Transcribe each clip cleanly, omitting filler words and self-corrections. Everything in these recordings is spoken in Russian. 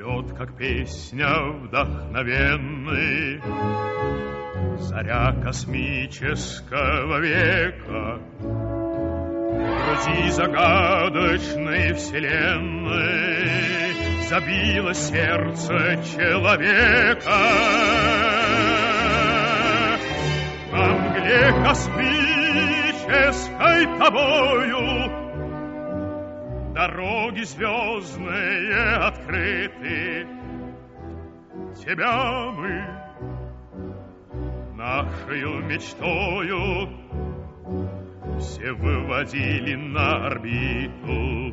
Полет, как песня вдохновенный, заря космического века. В груди загадочной вселенной забило сердце человека. На мгле космической тобою дороги звездные открыты. Тебя мы нашею мечтою все выводили на орбиту.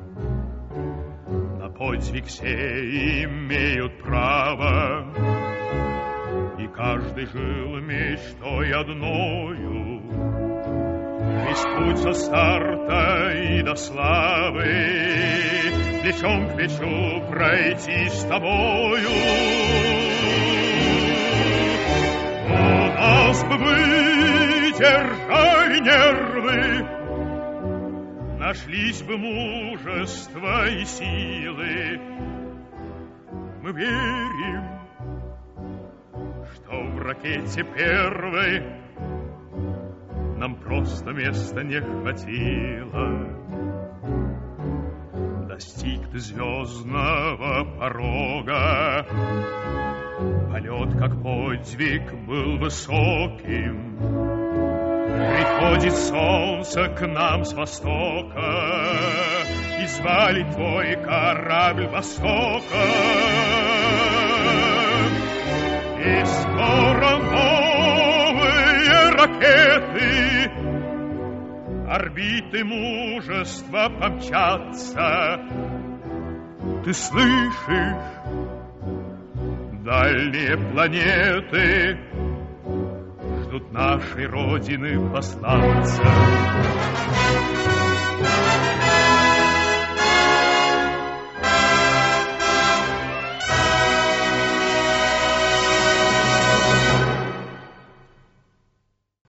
На подвиг все имеют право, и каждый жил мечтой одною. Весь путь со старта и до славы плечом к плечу пройти с тобою. У нас бы выдержали нервы, нашлись бы мужество и силы. Мы верим, что в ракете первой нам просто места не хватило. Достиг ты звездного порога, полет как подвиг был высоким. Приходит солнце к нам с востока, и звали твой корабль Востока. И скоро новые ракеты орбиты мужества помчатся. Ты слышишь, дальние планеты ждут нашей Родины посланца.